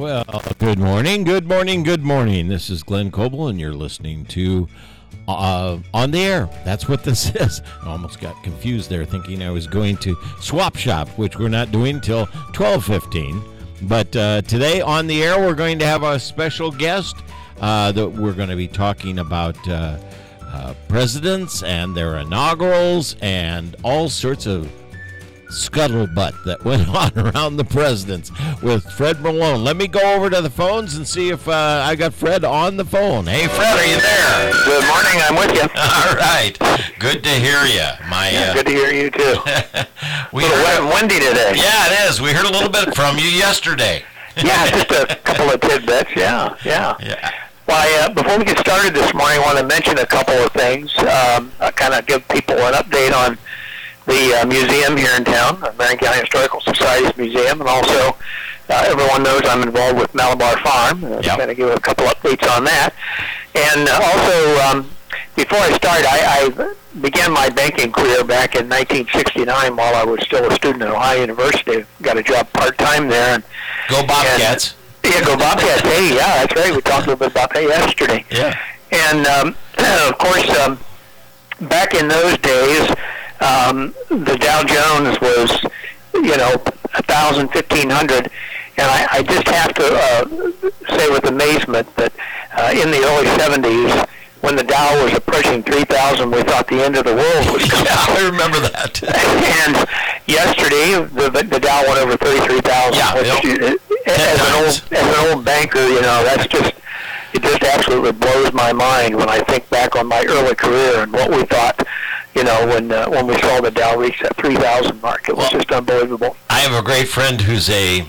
Well, good morning, good morning, good morning. This is Glenn Coble, and you're listening to On the Air. That's what this is. I almost got confused there, thinking I was going to Swap Shop, which we're not doing till 12:15. But today on the air, we're going to have a special guest that we're going to be talking about presidents and their inaugurals and all sorts of scuttlebutt that went on around the presidents with Fred Malone. Let me go over to the phones and see if I got Fred on the phone. Hey, Fred, are you there? Good morning. I'm with you. All right. Good to hear you. Good to hear you, too. Windy today. Yeah, it is. We heard a little bit from you yesterday. Yeah, just a couple of tidbits. Yeah. Well, before we get started this morning, I want to mention a couple of things. Kind of give people an update on the museum here in town, the Marion County Historical Society's museum, and also everyone knows I'm involved with Malabar Farm. I'm going to give a couple updates on that. And also, before I start, I began my banking career back in 1969 while I was still a student at Ohio University. Got a job part-time there. And, Go Bobcats. Go Bobcats. Hey, yeah, that's right. We talked a little bit about that yesterday. Yeah. And, of course, back in those days, the Dow Jones was, 1,000, 1,500, and I just have to say with amazement that in the early 70s, when the Dow was approaching 3,000, we thought the end of the world was coming. Yeah, I remember that. And yesterday, the Dow went over 33,000. Yeah, as an old banker, that's just. It just absolutely blows my mind when I think back on my early career and what we thought, when we saw the Dow reach that 3,000 mark. It was just unbelievable. I have a great friend who's a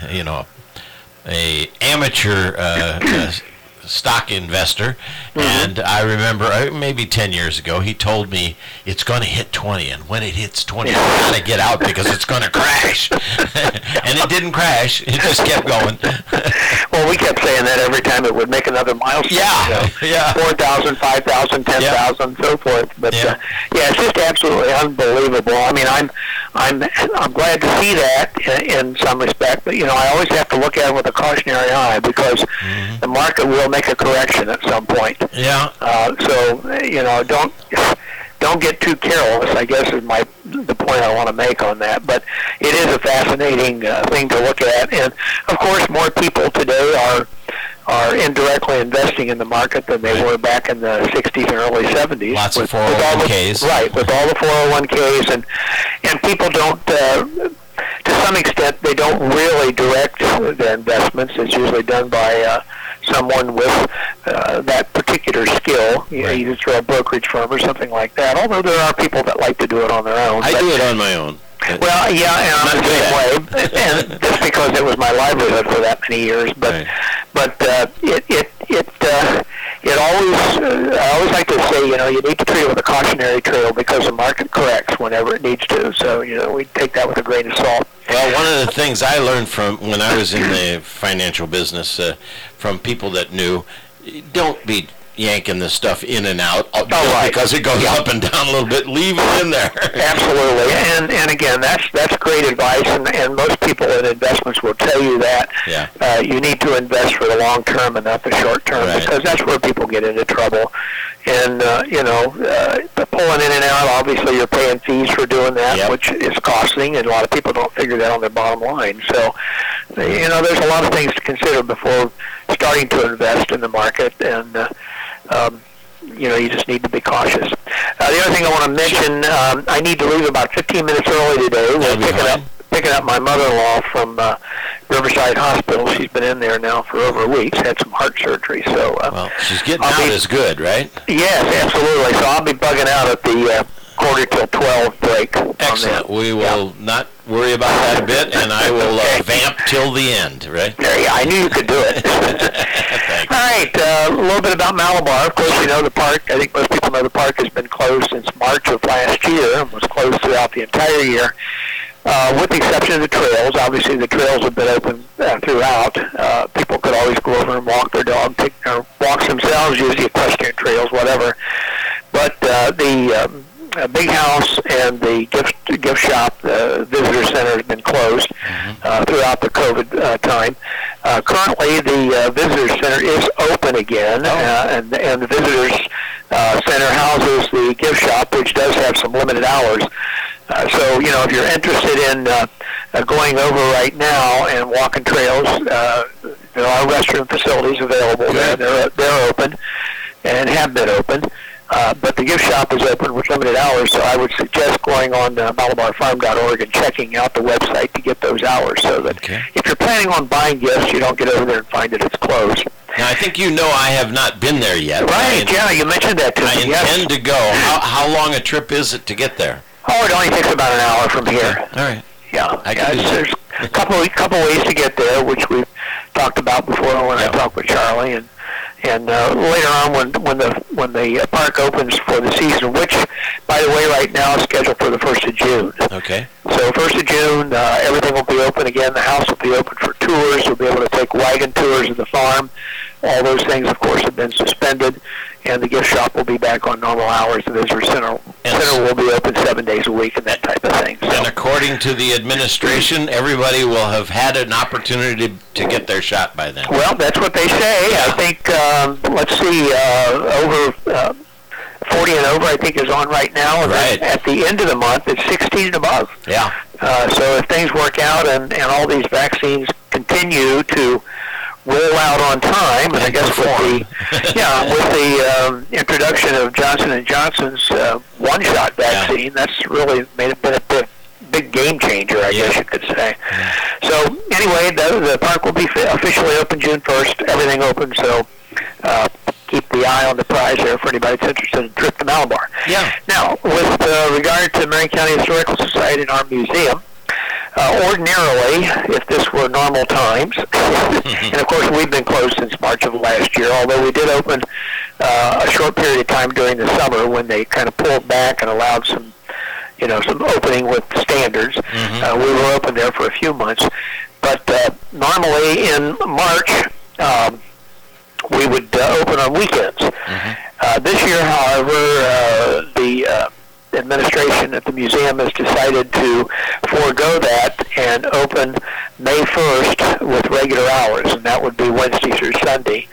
amateur stock investor, and I remember maybe 10 years ago he told me it's going to hit 20, and when it hits 20 you got to get out because it's going to crash. And it didn't crash, it just kept going. Well, we kept saying that every time it would make another milestone. Yeah. 4,000, 5,000, 10,000, so forth. But it's just absolutely unbelievable. I mean, I'm glad to see that in some respect, but I always have to look at it with a cautionary eye because the market will make a correction at some point. Yeah. So don't get too careless, I guess, is the point I want to make on that. But it is a fascinating thing to look at, and of course, more people today are indirectly investing in the market than they were back in the 60s and early 70s. Lots of 401ks. With all the 401ks, and people don't. To some extent, they don't really direct their investments. It's usually done by someone with that particular skill, either through a brokerage firm or something like that, although there are people that like to do it on their own. I do it on my own. Well, yeah, and I'm the same way, and just because it was my livelihood for that many years. But it always, I always like to say, you need to treat it with a cautionary trail because the market corrects whenever it needs to. So, we take that with a grain of salt. Well, one of the things I learned from when I was in the financial business, from people that knew, don't be yanking this stuff in and out because it goes up and down a little bit. Leave it in there. Absolutely. And again, that's great advice, and most people in investments will tell you that you need to invest for the long term and not the short term because that's where people get into trouble. And, pulling in and out, obviously you're paying fees for doing that, which is costing, and a lot of people don't figure that on their bottom line. So, there's a lot of things to consider before starting to invest in the market, and you just need to be cautious. The other thing I want to mention, I need to leave about 15 minutes early today. We're picking up my mother-in-law from Riverside Hospital. She's been in there now for over a week. She's had some heart surgery. So, she's getting out is good, right? Yes, absolutely. So I'll be bugging out at the 11:45 break. Excellent. We will not worry about that a bit, and I will vamp till the end, right? Yeah, I knew you could do it. Thank you. All right, a little bit about Malabar. Of course, the park. I think most people know the park has been closed since March of last year and was closed throughout the entire year. With the exception of the trails. Obviously, the trails have been open throughout. People could always go over and walk their dog, take their walks themselves, use the equestrian trails, whatever. But the Big House and the gift shop, the visitor center has been closed throughout the COVID time. Currently, the Visitor Center is open again, and the Visitors Center houses the gift shop, which does have some limited hours. So, if you're interested in going over right now and walking trails, there are restroom facilities available there. They're open and have been open. But the gift shop is open with limited hours, so I would suggest going on MalabarFarm.org and checking out the website to get those hours, so that if you're planning on buying gifts, you don't get over there and find that it's closed. Now, I think I have not been there yet. Right, you mentioned that to me. I intend to go. How long a trip is it to get there? Oh, it only takes about an hour from here. All right. Yeah, there's a couple ways to get there, which we've talked about before when I talked with Charlie, and later on when the park opens for the season, which, by the way, right now is scheduled for the 1st of June. Okay. So 1st of June, everything will be open again. The house will be open for tours. You'll be able to take wagon tours of the farm. All those things, of course, have been suspended, and the gift shop will be back on normal hours. The Visitor Center will be open 7 days a week and that type of thing. So. And according to the administration, everybody will have had an opportunity to get their shot by then. Well, that's what they say. I think, let's see, over 40 and over, I think, is on right now. And right. At the end of the month, it's 16 and above. Yeah. So if things work out and all these vaccines continue to roll out on time, and I guess with the introduction of Johnson & Johnson's one-shot vaccine, that's really been a big game changer, I guess you could say. So anyway, the park will be officially open June 1st, everything open, so keep the eye on the prize there for anybody that's interested in a trip to Malabar. Yeah. Now, with regard to Marion County Historical Society and our museum, ordinarily, if this were normal times, and of course we've been closed since March of last year, although we did open a short period of time during the summer when they kind of pulled back and allowed some opening with standards. We were open there for a few months. But normally in March, we would open on weekends. This year, however, the administration at the museum has decided to forego that and open May 1st with regular hours, and that would be Wednesday through Sunday,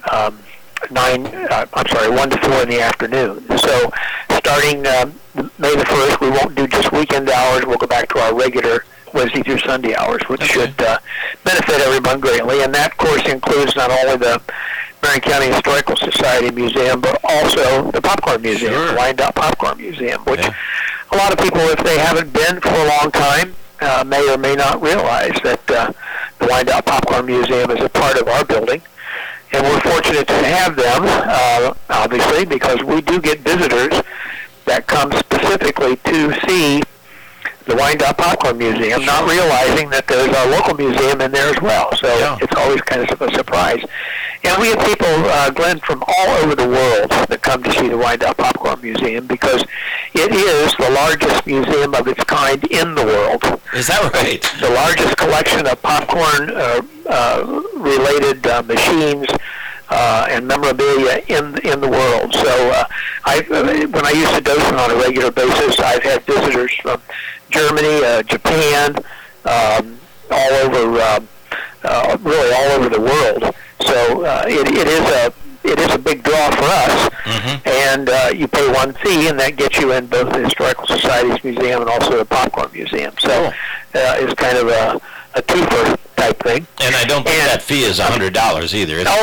1 to 4 in the afternoon. So starting May the 1st, we won't do just weekend hours. We'll go back to our regular Wednesday through Sunday hours, which should benefit everyone greatly. And that, of course, includes not only the Marion County Historical Society Museum, but also the Popcorn Museum, the Wyandotte Popcorn Museum, which a lot of people, if they haven't been for a long time, may or may not realize that the Wyandotte Popcorn Museum is a part of our building. And we're fortunate to have them, obviously, because we do get visitors that come specifically to see the Wyandotte Popcorn Museum, not realizing that there's our local museum in there as well. So it's always kind of a surprise. And we have people, Glenn, from all over the world that come to see the Wyandotte Popcorn Museum because it is the largest museum of its kind in the world. Is that right? The largest collection of popcorn-related machines and memorabilia in the world. So when I used to docent on a regular basis, I've had visitors from Germany, Japan, all over, really all over the world. So it is a big draw for us, and you pay one fee, and that gets you in both the Historical Society's museum and also the Popcorn Museum. So it's kind of a twofer type thing. And I don't think that fee is $100 either. No.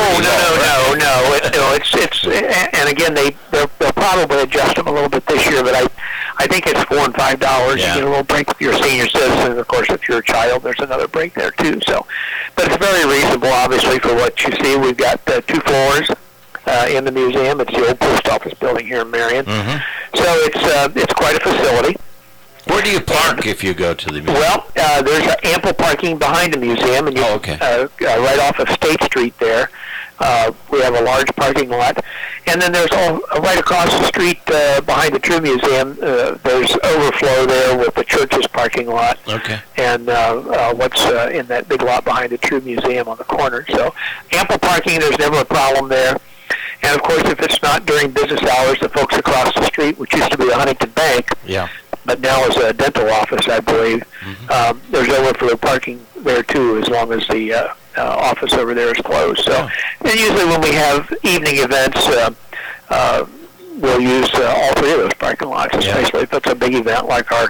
It's and again they'll probably adjust them a little bit this year, but I think it's $4 and $5. You get a little break if you're a senior citizen. Of course, if you're a child, there's another break there too. So, but it's very reasonable, obviously, for what you see. We've got 2 floors in the museum. It's the old post office building here in Marion. So it's quite a facility. Where do you park if you go to the museum? Well, there's ample parking behind the museum, and right off of State Street there. We have a large parking lot. And then there's right across the street behind the True Museum, there's overflow there with the church's parking lot. Okay. And what's in that big lot behind the True Museum on the corner. So ample parking, there's never a problem there. And, of course, if it's not during business hours, the folks across the street, which used to be the Huntington Bank, but now is a dental office, I believe. There's overflow parking there, too, as long as the office over there is closed. So, and usually when we have evening events, we'll use all three of those parking lots, especially if it's a big event like our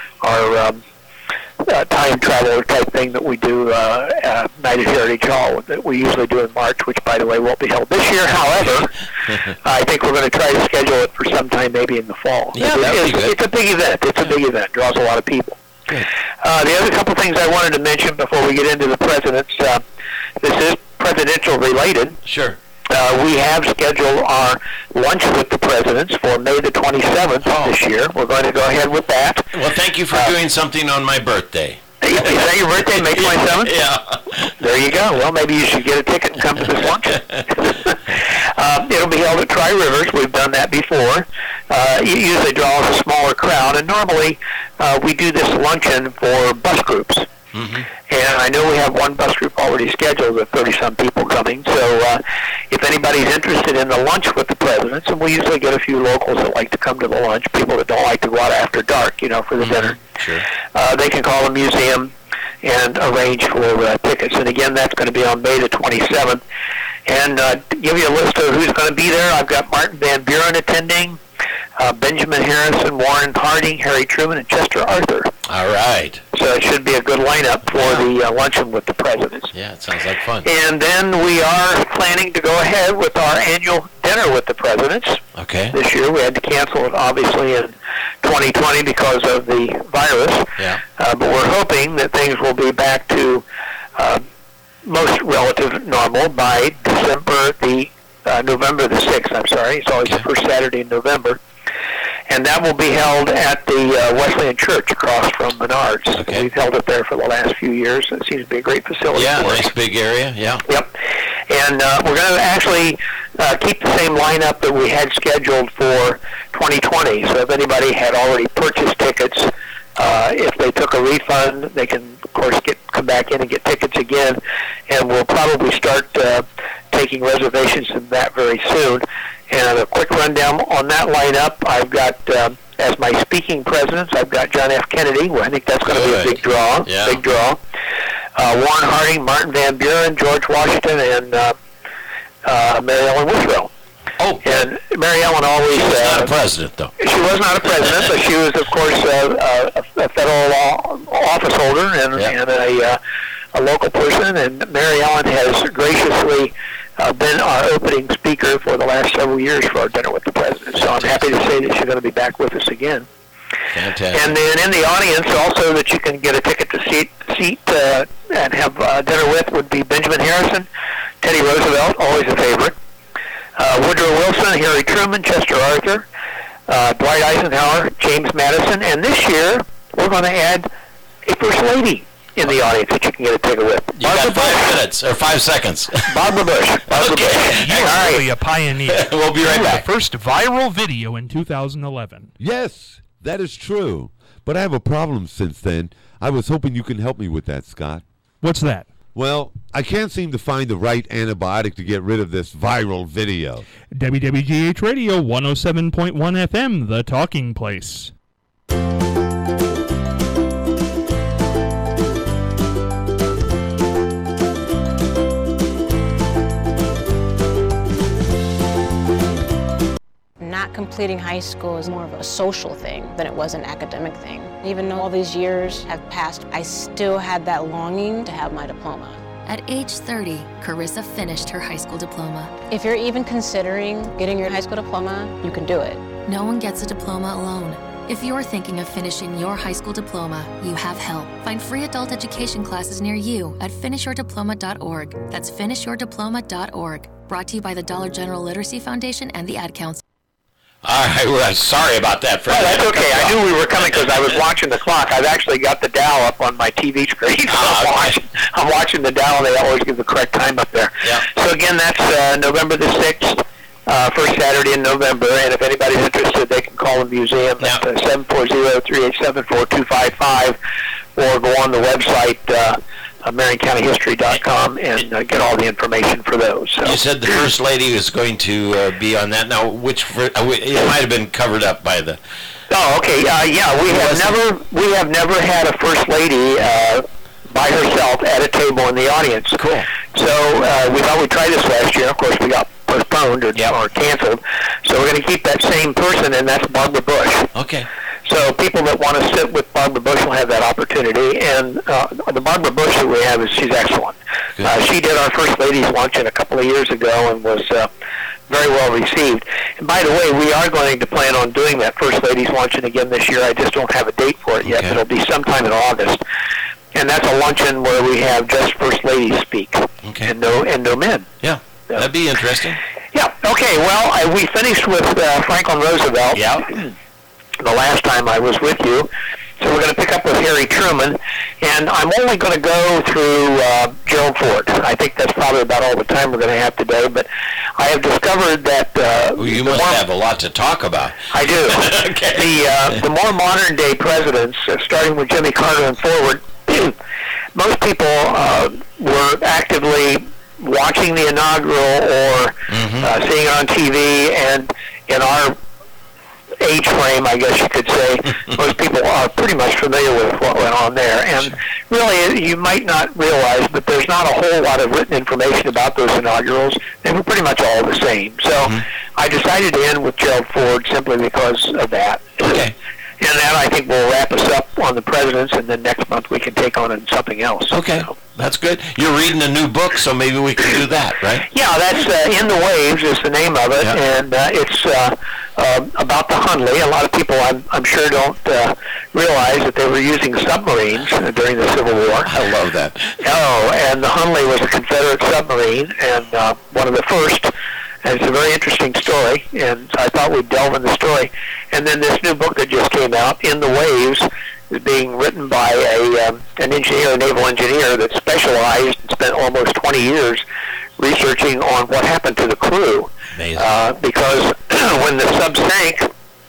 time traveler type thing that we do at Night at Heritage Hall that we usually do in March, which, by the way, won't be held this year. However, I think we're going to try to schedule it for sometime maybe in the fall. Yeah, it's a big event. It's a big event. Draws a lot of people. The other couple things I wanted to mention before we get into the presidents, this is presidential related. Sure. We have scheduled our lunch with the presidents for May the 27th this year. We're going to go ahead with that. Well, thank you for doing something on my birthday. Is that your birthday, May 27th? Yeah. There you go. Well, maybe you should get a ticket and come to this luncheon. It'll be held at Tri-Rivers. We've done that before. It usually draws a smaller crowd, and normally we do this luncheon for bus groups. Mm-hmm. And I know we have one bus group already scheduled with 30-some people coming. So if anybody's interested in the lunch with the presidents, and we usually get a few locals that like to come to the lunch, people that don't like to go out after dark, for the dinner. Sure. They can call the museum and arrange for tickets. And again, that's going to be on May the 27th. And to give you a list of who's going to be there, I've got Martin Van Buren attending, Benjamin Harrison, Warren Harding, Harry Truman, and Chester Arthur. All right. So it should be a good lineup for the luncheon with the presidents. Yeah, it sounds like fun. And then we are planning to go ahead with our annual dinner with the presidents. Okay. This year we had to cancel it, obviously, in 2020 because of the virus. Yeah. But we're hoping that things will be back to most relative normal by November the 6th, I'm sorry. It's always the first Saturday in November. And that will be held at the Wesleyan Church across from Menards. Okay. We've held it there for the last few years. It seems to be a great facility. Yeah, for us. nice big area, yeah. Yep. And we're going to actually keep the same lineup that we had scheduled for 2020. So if anybody had already purchased tickets, if they took a refund, they can, of course, come back in and get tickets again. And we'll probably start taking reservations in that very soon. And a quick rundown on that lineup, I've got, as my speaking presidents, I've got John F. Kennedy. Well, I think that's going to be a big draw. Yeah. Big draw. Warren Harding, Martin Van Buren, George Washington, and Mary Ellen Withrow. Oh. And Mary Ellen always... She was not a president, though. She was not a president, but she was, of course, a federal office holder and a local person. And Mary Ellen has graciously been our opening speaker for the last several years for our dinner with the president. So I'm happy to say that she's going to be back with us again. Fantastic. And then in the audience also that you can get a ticket to seat and have dinner with would be Benjamin Harrison, Teddy Roosevelt, always a favorite, Woodrow Wilson, Harry Truman, Chester Arthur, Dwight Eisenhower, James Madison, and this year we're going to add a First Lady in the audience that you can get a ticket with. You got 5 minutes, or 5 seconds. Barbara Bush. You're really a pioneer. We'll be right back. The first viral video in 2011. Yes, that is true. But I have a problem since then. I was hoping you can help me with that, Scott. What's that? Well, I can't seem to find the right antibiotic to get rid of this viral video. WWGH Radio 107.1 FM, The Talking Place. Not completing high school is more of a social thing than it was an academic thing. Even though all these years have passed, I still had that longing to have my diploma. At age 30, Carissa finished her high school diploma. If you're even considering getting your high school diploma, you can do it. No one gets a diploma alone. If you're thinking of finishing your high school diploma, you have help. Find free adult education classes near you at finishyourdiploma.org. That's finishyourdiploma.org. Brought to you by the Dollar General Literacy Foundation and the Ad Council. All right, well, sorry about that, Fred. Oh, that's okay. I knew we were coming because I was watching the clock. I've actually got the dial up on my TV screen. I'm watching the dial, and they always give the correct time up there. Yeah. So, again, that's November the 6th, first Saturday in November. And if anybody's interested, they can call the museum at 740-387-4255 or go on the website, MarionCountyHistory.com, and get all the information for those. So. You said the First Lady was going to be on that. Now, it might have been covered up by the... Oh, okay. Yeah, we have never had a First Lady by herself at a table in the audience. Cool. So we thought we'd try this last year. Of course, we got postponed or canceled. So we're going to keep that same person, and that's Barbara Bush. Okay. So people that want to sit with Barbara Bush will have that opportunity. And the Barbara Bush that we have, she's excellent. She did our First Ladies Luncheon a couple of years ago and was very well received. And by the way, we are going to plan on doing that First Ladies Luncheon again this year. I just don't have a date for it yet, but it'll be sometime in August. And that's a luncheon where we have just First Ladies speak, and no men. Yeah, that'd be interesting. Yeah. Okay. Well, we finished with Franklin Roosevelt. Yeah. The last time I was with you. So we're going to pick up with Harry Truman, and I'm only going to go through Gerald Ford. I think that's probably about all the time we're going to have today, but I have discovered that... you must have a lot to talk about. I do. Okay. The more modern-day presidents, starting with Jimmy Carter and forward, most people were actively watching the inaugural or seeing it on TV, and in our age frame, I guess you could say, most people are pretty much familiar with what went on there. And really, you might not realize, but there's not a whole lot of written information about those inaugurals. They were pretty much all the same. So I decided to end with Gerald Ford simply because of that. Okay. And then I think we'll wrap us up on the presidents, and then next month we can take on something else. Okay, so. That's good. You're reading a new book, so maybe we can do that, right? Yeah, that's In the Waves is the name of it, and it's about the Hundley. A lot of people, I'm sure, don't realize that they were using submarines during the Civil War. I love that. Oh, and the Hundley was a Confederate submarine, and one of the first. And it's a very interesting story, and so I thought we'd delve in the story. And then this new book that just came out, In the Waves, is being written by an engineer, a naval engineer that specialized and spent almost 20 years researching on what happened to the crew. Because when the sub sank,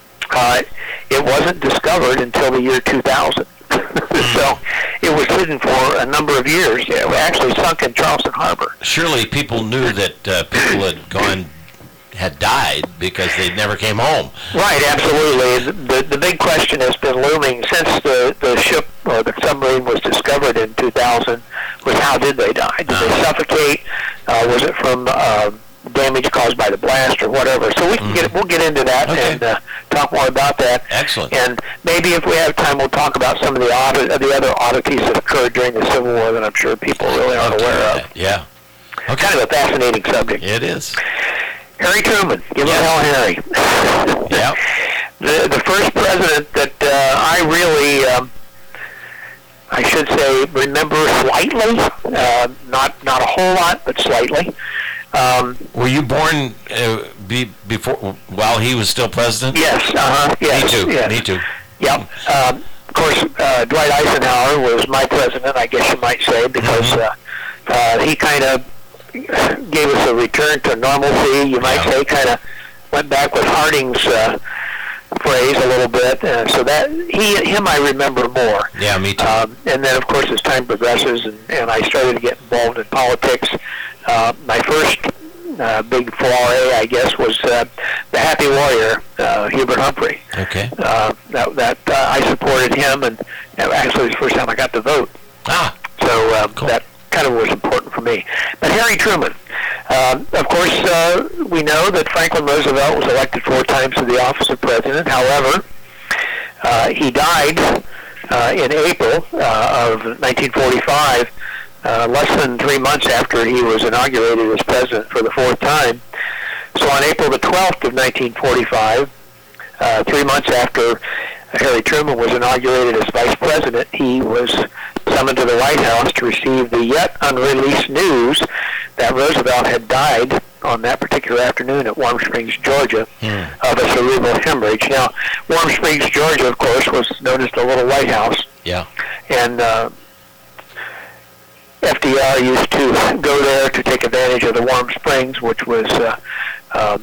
it wasn't discovered until the year 2000. So it was hidden for a number of years. It actually sunk in Charleston Harbor. Surely people knew that people had died because they never came home. Right, absolutely. The big question has been looming since the ship or the submarine was discovered in 2000 was how did they die? Did they suffocate? Was it from damage caused by the blast or whatever? So we'll get into that and talk more about that. Excellent. And maybe if we have time, we'll talk about some of the other oddities that occurred during the Civil War that I'm sure people really aren't aware of. Yeah. Okay. Kind of a fascinating subject. It is. Harry Truman. Give him hell, Harry. Yeah. The first president that I really, I should say, remember slightly, not a whole lot, but slightly. Were you born before, while he was still president? Yes. Yes. Me too. Yes. Me too. Yep. Of course, Dwight Eisenhower was my president, I guess you might say, because he kind of gave us a return to normalcy, you might say, kind of went back with Harding's phrase a little bit. So that him I remember more. Yeah, me too. And then, of course, as time progresses and I started to get involved in politics, my first big foray, I guess, was the Happy Warrior, Hubert Humphrey. Okay. That I supported him, and actually it was the first time I got to vote. So cool. That kind of was important for me. But Harry Truman, of course, we know that Franklin Roosevelt was elected 4 times to the office of president. However, he died in April of 1945, less than 3 months after he was inaugurated as president for the 4th time. So on April the 12th of 1945, 3 months after Harry Truman was inaugurated as vice president, he was summoned to the White House to receive the yet unreleased news that Roosevelt had died on that particular afternoon at Warm Springs, Georgia, of a cerebral hemorrhage. Now, Warm Springs, Georgia, of course, was known as the Little White House. Yeah. And FDR used to go there to take advantage of the Warm Springs, which was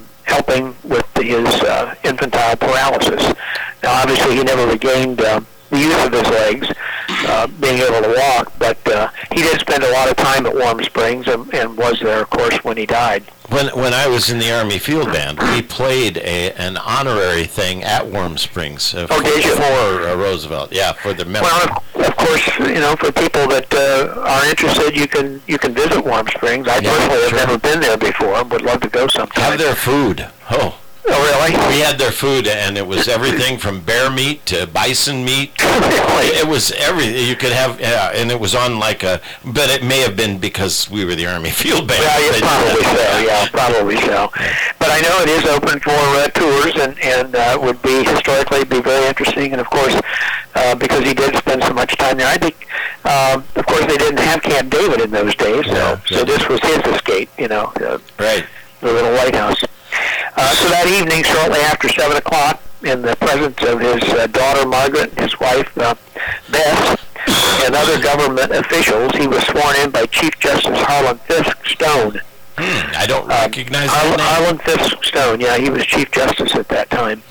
helping with his infantile paralysis. Now, obviously, he never regained the use of his legs, being able to walk. But he did spend a lot of time at Warm Springs and was there, of course, when he died. When I was in the Army Field Band, we played an honorary thing at Warm Springs did you? for Roosevelt. Yeah, for the members. Well, of course, for people that are interested, you can visit Warm Springs. I personally have never been there before. Would love to go sometime. Have their food. Oh, really? We had their food, and it was everything from bear meat to bison meat. Really? It was everything you could have, and it was on like but it may have been because we were the Army Field Band. Yeah, probably so. Yeah, probably so. But I know it is open for tours, and would be historically be very interesting. And of course, because he did spend so much time there, I think, of course, they didn't have Camp David in those days, so this was his escape. Right. The little lighthouse. So that evening, shortly after 7 o'clock, in the presence of his daughter Margaret, his wife Beth, and other government officials, he was sworn in by Chief Justice Harlan Fiske Stone. I don't recognize that name. Harlan Fiske Stone, yeah, he was Chief Justice at that time.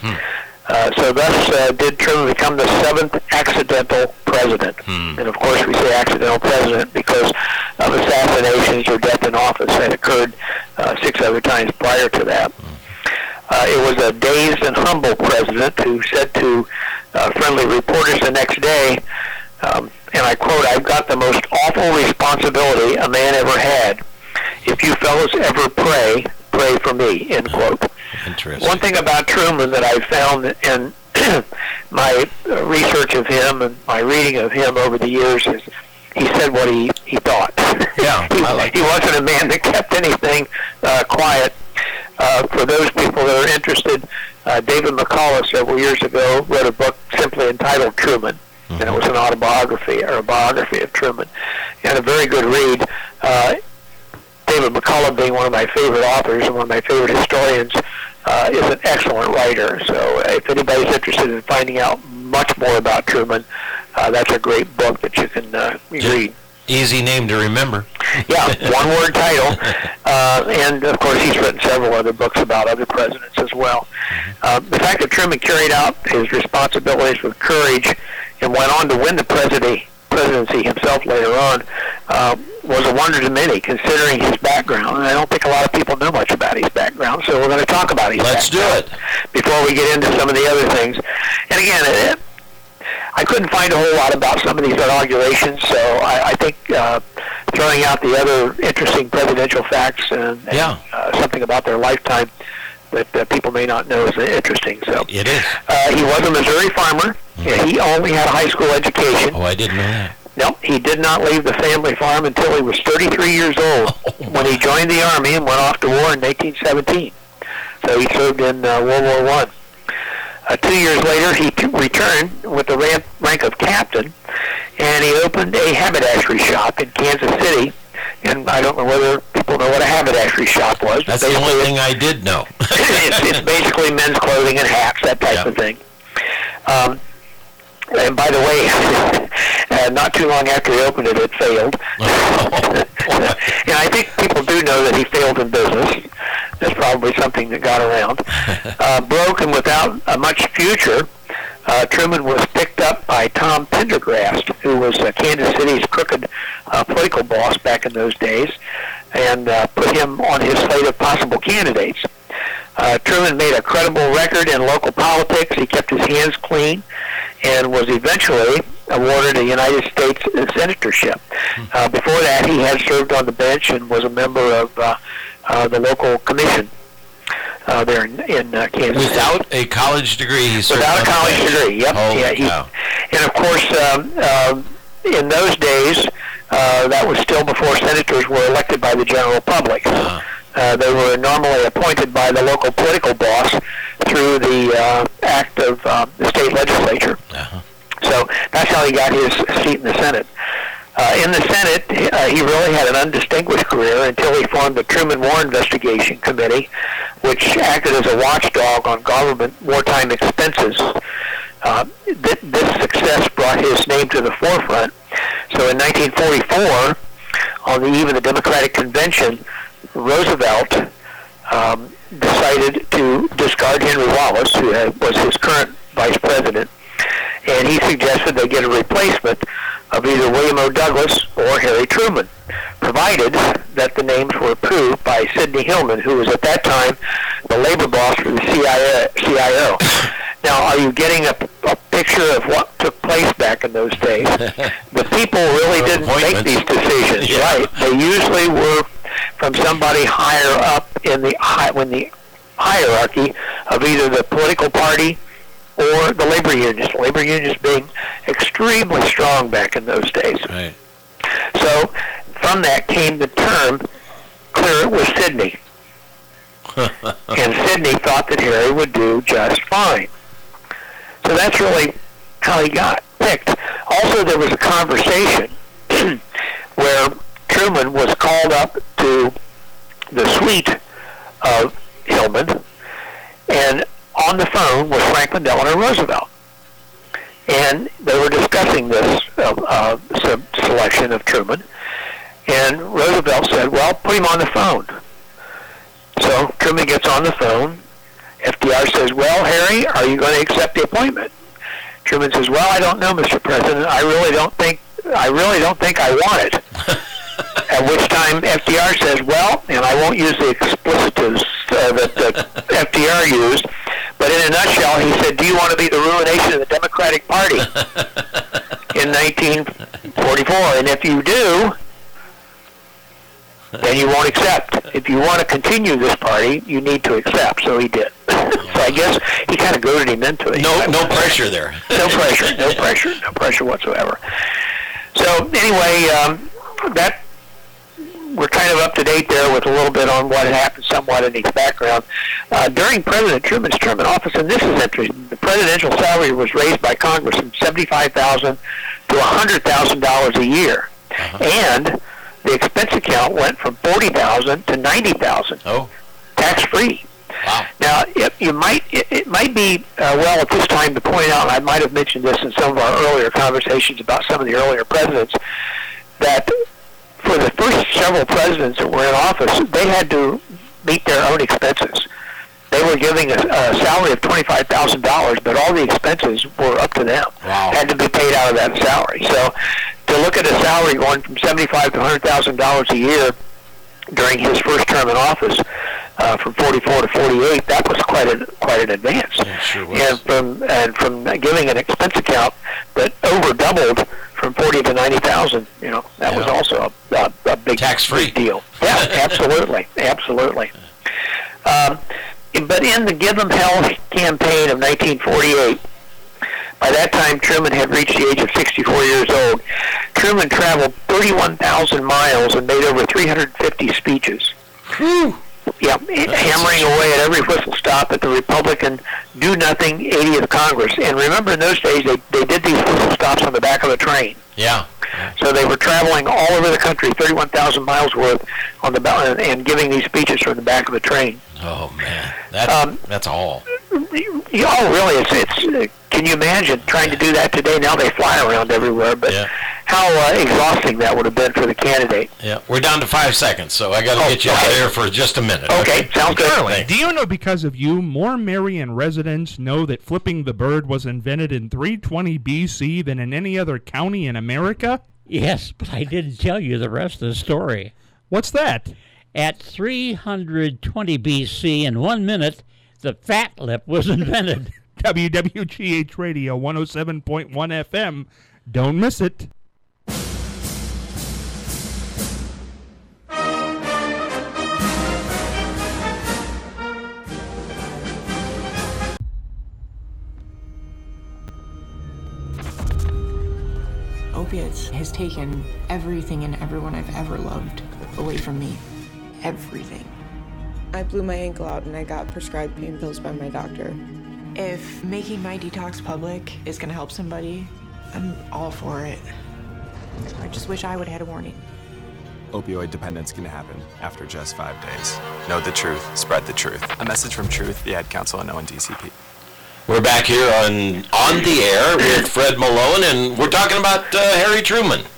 So thus did Truman become the 7th accidental president. And of course we say accidental president because of assassinations or death in office that occurred 6 other times prior to that. It was a dazed and humble president who said to friendly reporters the next day, and I quote, "I've got the most awful responsibility a man ever had. If you fellows ever pray for me," end quote. Interesting. One thing about Truman that I found in my research of him and my reading of him over the years is he said what he thought. Yeah, he wasn't a man that kept anything quiet. For those people that are interested, David McCullough several years ago wrote a book simply entitled Truman, and it was an autobiography or a biography of Truman, and a very good read. David McCullough, being one of my favorite authors and one of my favorite historians, is an excellent writer. So if anybody's interested in finding out much more about Truman, that's a great book that you can read. Easy name to remember. Yeah, one-word title. And, of course, he's written several other books about other presidents as well. The fact that Truman carried out his responsibilities with courage and went on to win the presidency himself later on was a wonder to many, considering his background. And I don't think a lot of people know much about his background, so we're going to talk about his Let's background. do it. Before we get into some of the other things. And again, I couldn't find a whole lot about some of these inaugurations, so I think throwing out the other interesting presidential facts and something about their lifetime that people may not know is interesting. So it is. He was a Missouri farmer. He only had a high school education. Oh, I didn't know that. No, he did not leave the family farm until he was 33 years old when he joined the Army and went off to war in 1917. So he served in World War I. 2 years later, he returned with the rank of captain, and he opened a haberdashery shop in Kansas City. And I don't know whether people know what a haberdashery shop was. That's the only thing I did know. It's basically men's clothing and hats, that type of thing. And by the way, not too long after he opened it, it failed. And I think people do know that he failed in business. That's probably something that got around. Broke and without much future, Truman was picked up by Tom Pendergrast, who was Kansas City's crooked political boss back in those days, and put him on his slate of possible candidates. Truman made a credible record in local politics. He kept his hands clean and was eventually awarded a United States senatorship. Before that, he had served on the bench and was a member of the local commission there in Kansas City. Without a college degree, he served Without a college degree, yep. And of course, in those days, that was still before senators were elected by the general public. They were normally appointed by the local political boss through the act of the state legislature. So that's how he got his seat in the Senate. In the Senate, he really had an undistinguished career until he formed the Truman War Investigation Committee, which acted as a watchdog on government wartime expenses. This success brought his name to the forefront. So in 1944, on the eve of the Democratic Convention, Roosevelt decided to discard Henry Wallace, who was his current vice president, and he suggested they get a replacement of either William O. Douglas or Harry Truman, provided that the names were approved by Sidney Hillman, who was at that time the labor boss for the CIO. Now, are you getting a picture of what took place back in those days? The people really didn't make these decisions, right? They usually were from somebody higher up in the hierarchy of either the political party or the labor unions. Labor unions being extremely strong back in those days. Right. So from that came the term, clear it with Sidney. And Sidney thought that Harry would do just fine. So that's really how he got picked. Also, there was a conversation where Truman was called up to the suite of Hillman, and on the phone was Franklin Delano Roosevelt. And they were discussing this selection of Truman, and Roosevelt said, well, put him on the phone. So Truman gets on the phone. FDR says, well, Harry, are you going to accept the appointment? Truman says, well, I don't know, Mr. President. I really don't think I want it. At which time FDR says, well, and I won't use the explicitives that FDR used, but in a nutshell, he said, do you want to be the ruination of the Democratic Party in 1944? And if you do, then you won't accept. If you want to continue this party, you need to accept. So he did. So I guess he kind of goaded him into it. No pressure there. No pressure whatsoever. So anyway, that we're kind of up to date there with a little bit on what had happened somewhat in his background. During President Truman's term in office, and this is interesting, the presidential salary was raised by Congress from $75,000 to $100,000 a year. And the expense account went from $40,000 to $90,000. Oh. Tax-free. Wow. Now, it might be well at this time to point out, and I might have mentioned this in some of our earlier conversations about some of the earlier presidents, that for the first several presidents that were in office, they had to meet their own expenses. They were giving a salary of $25,000, but all the expenses were up to them. Wow. Had to be paid out of that salary. So to look at a salary going from $75,000 to $100,000 a year during his first term in office, from 44 to 48, that was quite an advance. Yeah, sure was. And from giving an expense account that over doubled from 40 to 90,000, that was also a big tax-free deal. Yeah, absolutely. But in the Give 'em Hell campaign of 1948, by that time Truman had reached the age of 64 years old. Truman traveled 31,000 miles and made over 350 speeches. Whew. Yeah, hammering away at every whistle stop at the Republican do-nothing 80th Congress. And remember, in those days, they did these whistle stops on the back of a train. Yeah. So they were traveling all over the country, 31,000 miles worth, on the and giving these speeches from the back of a train. Oh man, that's all. Really? It's can you imagine trying to do that today? Now they fly around everywhere, but how exhausting that would have been for the candidate. Yeah, we're down to 5 seconds, so I got to get you out of there for just a minute. Okay, sounds good. Charlie, do you know because of you, more Marion residents know that flipping the bird was invented in 320 BC than in any other county in America? Yes, but I didn't tell you the rest of the story. What's that? At 320 BC, in 1 minute, the fat lip was invented. WWGH Radio 107.1 FM. Don't miss it. Opiates has taken everything and everyone I've ever loved away from me. Everything. I blew my ankle out and I got prescribed pain pills by my doctor. If making my detox public is going to help somebody, I'm all for it. I just wish I would have had a warning. Opioid dependence can happen after just 5 days. Know the truth, spread the truth. A message from Truth, the Ad Council, and ONDCP. We're back here on the air with Fred Malone, and we're talking about Harry Truman.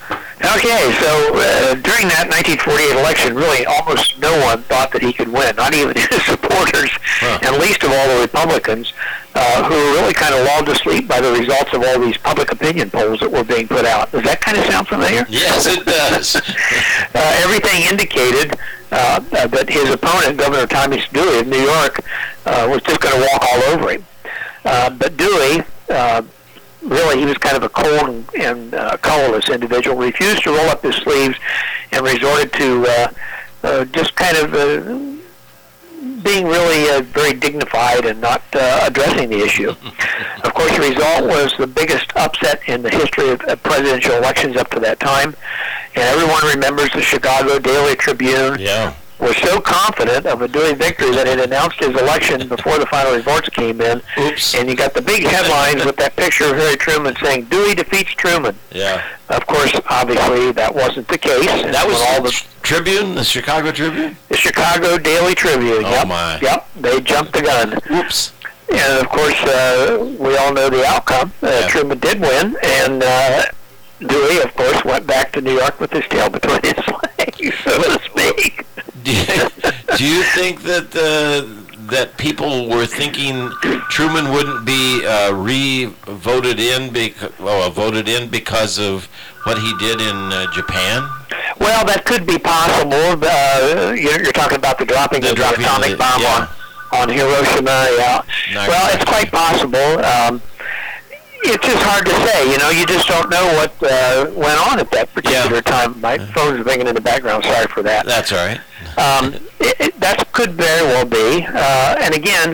Okay, so during that 1948 election, really almost no one thought that he could win, not even his supporters, and least of all the Republicans, who were really kind of lulled to sleep by the results of all these public opinion polls that were being put out. Does that kind of sound familiar? Yes, it does. Everything indicated that his opponent, Governor Thomas Dewey of New York, was just going to walk all over him. But Dewey, really, he was kind of a cold and colorless individual, refused to roll up his sleeves, and resorted to just kind of being really very dignified and not addressing the issue. Of course, the result was the biggest upset in the history of presidential elections up to that time, and everyone remembers the Chicago Daily Tribune. Yeah. Was so confident of a Dewey victory that it announced his election before the final results came in. Oops. And you got the big headlines with that picture of Harry Truman saying, Dewey defeats Truman. Yeah. Of course, obviously, that wasn't the case. That was all the Tribune, the Chicago Tribune? The Chicago Daily Tribune. Oh, yep. my. Yep, they jumped the gun. Whoops. And, of course, we all know the outcome. Truman did win, and Dewey, of course, went back to New York with his tail between his legs, so to speak. Do you think that that people were thinking Truman wouldn't be voted in because of what he did in Japan? Well, that could be possible. You're talking about the dropping of the atomic bomb on Hiroshima. Yeah. Well, it's quite possible. It's just hard to say. You just don't know what went on at that particular time. My phone's ringing in the background. Sorry for that. That's all right. That could very well be. And again,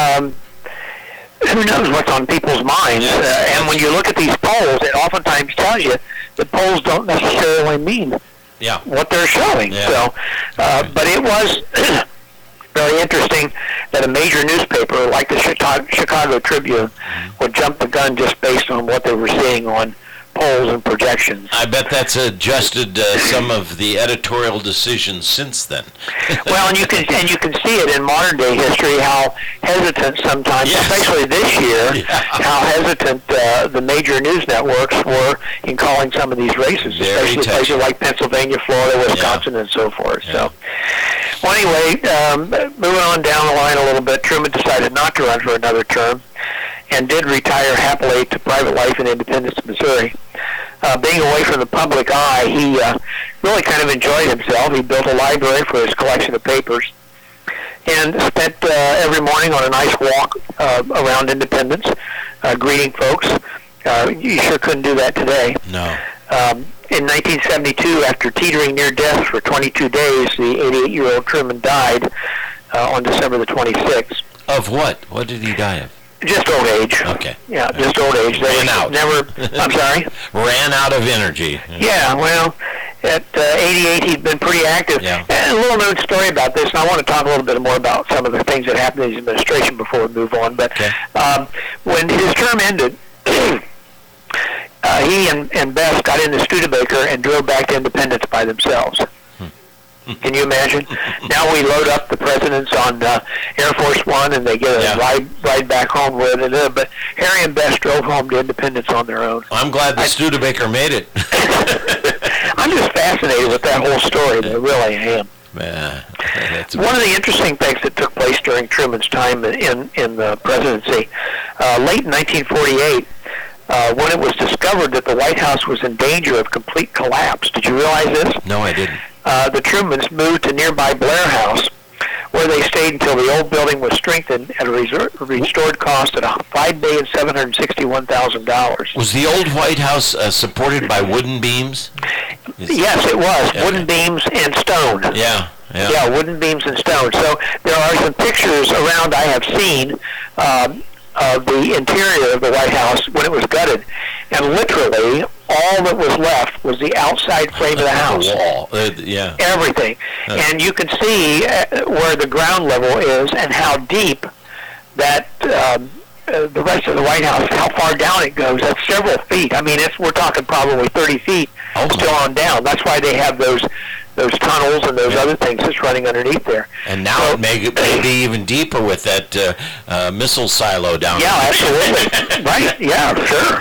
who knows what's on people's minds? And when you look at these polls, it oftentimes tells you that polls don't necessarily mean what they're showing. Yeah. So, but it was very interesting that a major newspaper like the Chicago Tribune would jump the gun just based on what they were seeing on polls and projections. I bet that's adjusted some of the editorial decisions since then. Well, and you can see it in modern day history how hesitant sometimes, especially this year, how hesitant the major news networks were in calling some of these races, especially places like Pennsylvania, Florida, Wisconsin, and so forth. So, well, anyway, moving on down the line a little bit, Truman decided not to run for another term, and did retire happily to private life in Independence, Missouri. Being away from the public eye, he really kind of enjoyed himself. He built a library for his collection of papers and spent every morning on a nice walk around Independence, greeting folks. You sure couldn't do that today. No. In 1972, after teetering near death for 22 days, the 88-year-old Truman died on December the 26th. Of what? What did he die of? Just old age. Okay. Yeah, just old age. Ran out. I'm sorry? Ran out of energy. Yeah, well, at 88, he'd been pretty active. Yeah. And a little known story about this, and I want to talk a little bit more about some of the things that happened in his administration before we move on. But when his term ended, he and Bess got in the Studebaker and drove back to Independence by themselves. Can you imagine? Now we load up the presidents on Air Force One, and they get a ride back home with it. But Harry and Bess drove home to Independence on their own. I'm glad the Studebaker made it. I'm just fascinated with that whole story. I really am. One of the interesting things that took place during Truman's time in the presidency, late in 1948, when it was discovered that the White House was in danger of complete collapse. Did you realize this? No, I didn't. The Trumans moved to nearby Blair House, where they stayed until the old building was strengthened at a restored cost at $5,761,000. Was the old White House supported by wooden beams? Yes, it was. Yeah. Wooden beams and stone. Yeah. Yeah, wooden beams and stone. So there are some pictures around I have seen of the interior of the White House when it was gutted, and literally all that was left was the outside frame of the house. The wall. Everything. And you can see where the ground level is and how deep that the rest of the White House, how far down it goes. That's several feet. I mean, we're talking probably 30 feet still on down. That's why they have those tunnels and those other things that's running underneath there. And now it may be even deeper with that missile silo down there. Yeah, absolutely. Right, yeah, sure.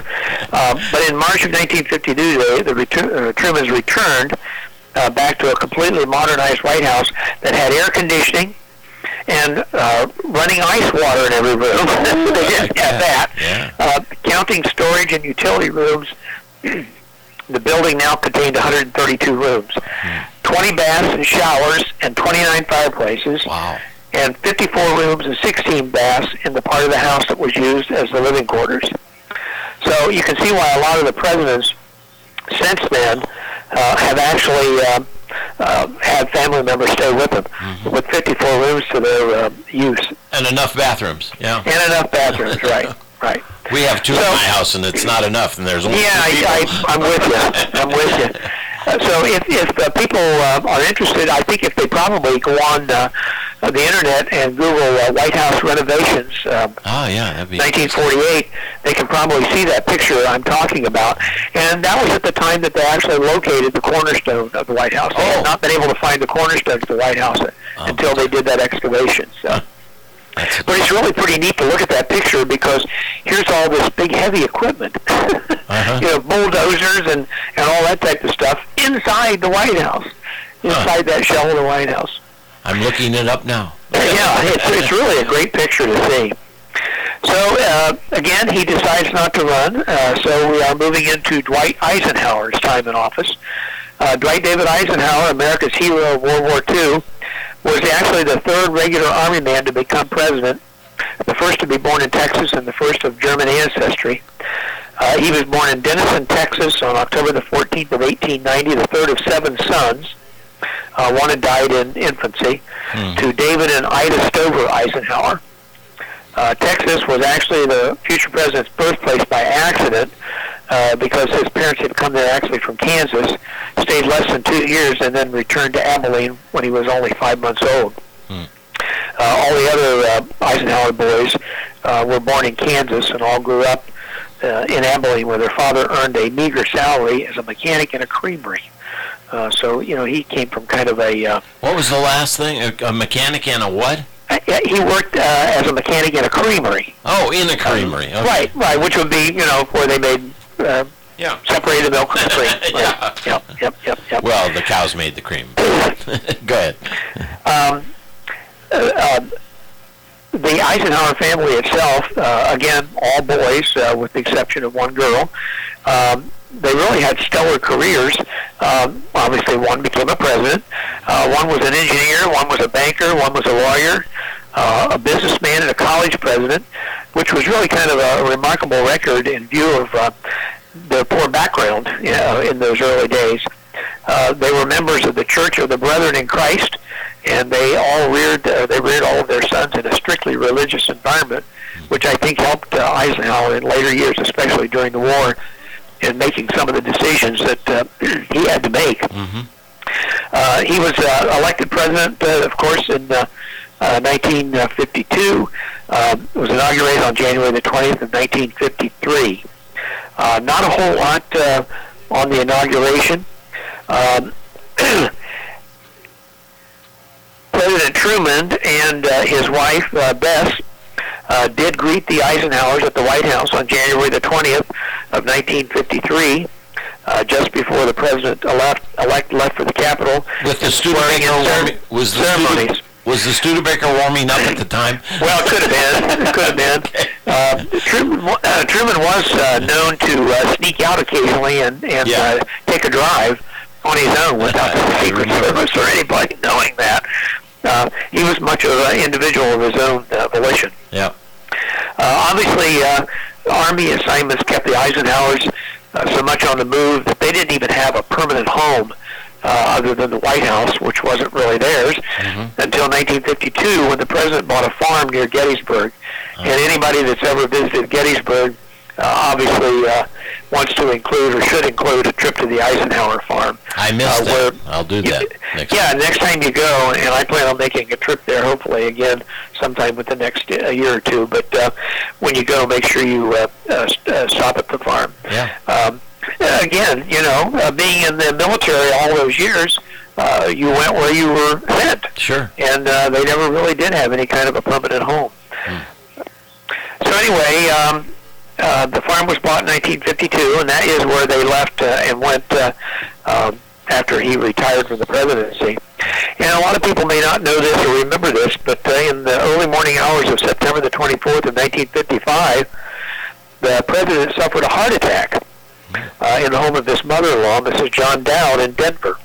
But in March of 1952, the Trumans returned back to a completely modernized White House that had air conditioning and running ice water in every room. They didn't have that. Yeah. Counting storage and utility rooms, the building now contained 132 rooms, 20 baths and showers, and 29 fireplaces. Wow. And 54 rooms and 16 baths in the part of the house that was used as the living quarters. So you can see why a lot of the presidents since then have actually had family members stay with them, with 54 rooms to their use. And enough bathrooms, yeah. And enough bathrooms, right, right. We have two in my house, and it's not enough, and there's only I'm with you. I'm with you. So if people are interested, I think if they probably go on the internet and Google White House renovations, that'd be 1948, they can probably see that picture I'm talking about. And that was at the time that they actually located the cornerstone of the White House. They had not been able to find the cornerstone of the White House until they did that excavation. So. But it's really pretty neat to look at that picture because here's all this big, heavy equipment, bulldozers and all that type of stuff inside the White House, inside that shell of the White House. I'm looking it up now. Yeah, it's really a great picture to see. So, again, he decides not to run, so we are moving into Dwight Eisenhower's time in office. Dwight David Eisenhower, America's hero of World War II, was actually the third regular Army man to become president, the first to be born in Texas and the first of German ancestry. He was born in Denison, Texas on October the 14th of 1890, the third of 7 sons. One had died in infancy, to David and Ida Stover Eisenhower. Texas was actually the future president's birthplace by accident because his parents had come there actually from Kansas, stayed less than 2 years, and then returned to Abilene when he was only 5 months old. All the other Eisenhower boys were born in Kansas and all grew up in Abilene, where their father earned a meager salary as a mechanic in a creamery. So, he came from kind of a... what was the last thing? A mechanic in a what? He worked as a mechanic in a creamery. Oh, in a creamery. Okay. Right, which would be, where they made separated milk from cream. Right. Yep. Well, the cows made the cream. Go ahead. The Eisenhower family itself, again, all boys, with the exception of one girl, they really had stellar careers. Obviously, one became a president. One was an engineer. One was a banker. One was a lawyer, a businessman, and a college president, which was really kind of a remarkable record in view of their poor background in those early days. They were members of the Church of the Brethren in Christ, and they reared all of their sons in a strictly religious environment, which I think helped Eisenhower in later years, especially during the war, in making some of the decisions that he had to make. He was elected president, of course, in 1952. Was inaugurated on January the 20th of 1953. Not a whole lot on the inauguration. President Truman and his wife, Bess, did greet the Eisenhowers at the White House on January the 20th of 1953, just before the president-elect left for the Capitol. With the Studebaker warming, was the Studebaker warming up at the time? Well, it could have been. Okay. Truman was known to sneak out occasionally and take a drive on his own without the Secret Service or anybody knowing that. He was much of an individual of his own volition. Yeah. Obviously, Army assignments kept the Eisenhowers so much on the move that they didn't even have a permanent home other than the White House, which wasn't really theirs, until 1952 when the president bought a farm near Gettysburg. And anybody that's ever visited Gettysburg obviously wants to include or should include a trip to the Eisenhower farm. I missed that. I'll do that next time. Next time you go, and I plan on making a trip there hopefully again sometime within the next year or two, but when you go, make sure you stop at the farm. Yeah. Again, being in the military all those years, you went where you were sent. Sure. And they never really did have any kind of a permanent home. So anyway, the farm was bought in 1952, and that is where they left and went after he retired from the presidency. And a lot of people may not know this or remember this, but in the early morning hours of September the 24th of 1955, the president suffered a heart attack in the home of his mother-in-law, Mrs. John Dowd, in Denver.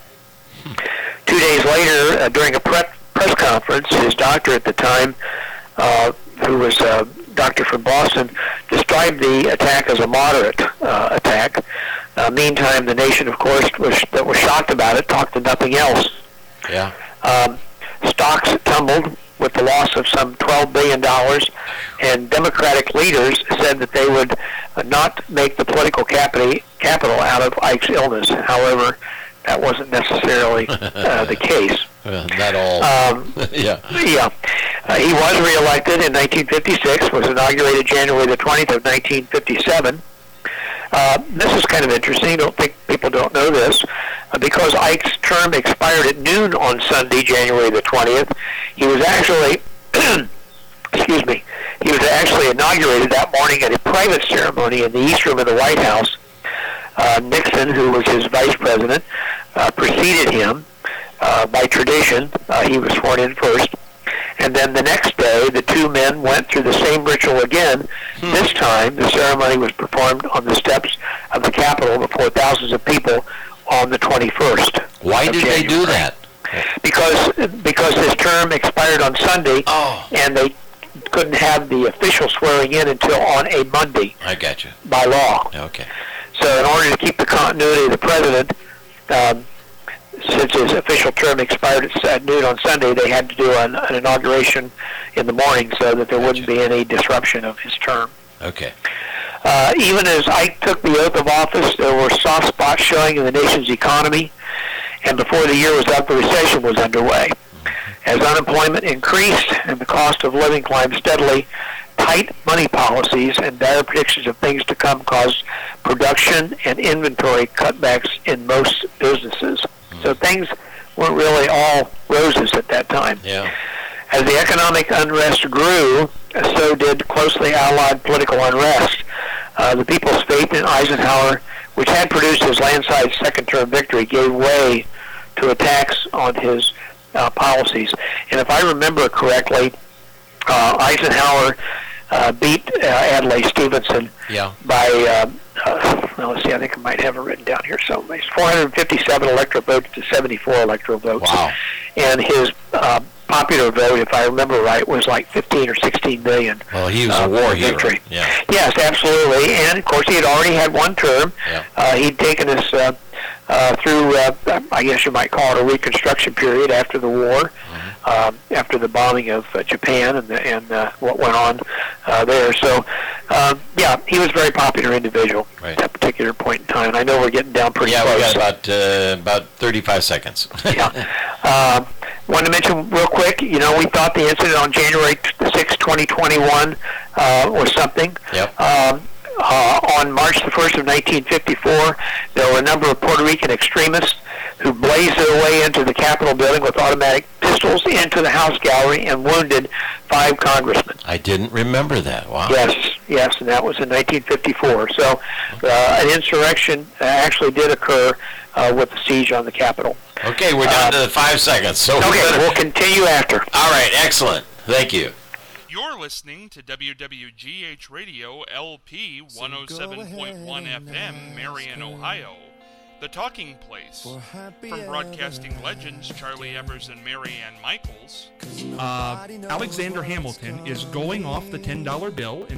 2 days later, during a press conference, his doctor at the time, who was a doctor from Boston, described the attack as a moderate attack. Meantime, the nation, of course, was shocked about it, talked of nothing else. Yeah. Stocks tumbled with the loss of some $12 billion, and Democratic leaders said that they would not make the political capital out of Ike's illness. However, that wasn't necessarily the case. Not all. Yeah. Yeah. He was reelected in 1956, was inaugurated January the 20th of 1957. This is kind of interesting. I don't think people don't know this. Because Ike's term expired at noon on Sunday, January the 20th, he was actually, excuse me, he was actually inaugurated that morning at a private ceremony in the East Room of the White House. Nixon, who was his vice president, preceded him. By tradition, he was sworn in first. And then the next day, the two men went through the same ritual again. This time, the ceremony was performed on the steps of the Capitol before thousands of people on the 21st. Why did they do that? Because his term expired on Sunday, and they couldn't have the official swearing in until on a Monday. I got you. By law. Okay. So in order to keep the continuity of the president, since his official term expired at noon on Sunday, they had to do an inauguration in the morning so that there wouldn't be any disruption of his term. Okay. Even as Ike took the oath of office, there were soft spots showing in the nation's economy, and before the year was up, the recession was underway. As unemployment increased and the cost of living climbed steadily, tight money policies and dire predictions of things to come caused production and inventory cutbacks in most businesses. So things weren't really all roses at that time. Yeah. As the economic unrest grew, so did closely allied political unrest. The people's faith in Eisenhower, which had produced his landslide second-term victory, gave way to attacks on his policies. And if I remember correctly, Eisenhower beat Adlai Stevenson by, let's see, I think I might have it written down here somewhere. 457 electoral votes to 74 electoral votes. Wow. And his popular vote, if I remember right, was like 15 or 16 million. Well, he was a war hero. Victory. Yeah. Yes, absolutely. And, of course, he had already had one term. Yeah. He'd taken us through, I guess you might call it a reconstruction period after the war, after the bombing of Japan and what went on there. So, yeah, he was a very popular individual at that particular point in time. I know we're getting down pretty close. Yeah, we got about 35 seconds. Yeah. Wanted to mention real quick, we thought the incident on January 6, 2021 was something. Yep. On March the 1st of 1954, there were a number of Puerto Rican extremists who blazed their way into the Capitol building with automatic pistols into the House gallery and wounded 5 congressmen. I didn't remember that. Wow. Yes, and that was in 1954. So an insurrection actually did occur with the siege on the Capitol. Okay, we're down to 5 seconds. So we'll continue after. All right, excellent. Thank you. You're listening to WWGH Radio LP 107.1 FM, Marion, Ohio, the talking place. From broadcasting legends Charlie Evers and Mary Ann Michaels, Alexander Hamilton is going off the $10 bill in